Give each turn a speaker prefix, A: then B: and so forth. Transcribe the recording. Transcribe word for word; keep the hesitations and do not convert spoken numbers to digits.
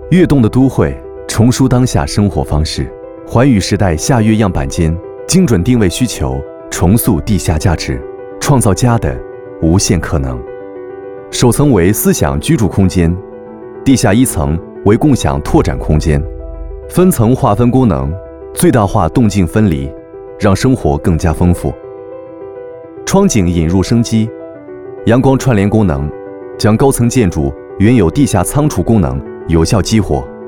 A: 跃动的都会重塑当下生活方式，寰宇时代下跃样板间精准定位需求，重塑地下价值，创造家的无限可能。首层为思想居住空间，地下一层为共享拓展空间，分层划分功能，最大化动静分离，让生活更加丰富。窗景引入生机，阳光串联功能将高层建筑原有地下仓储功能有效激活。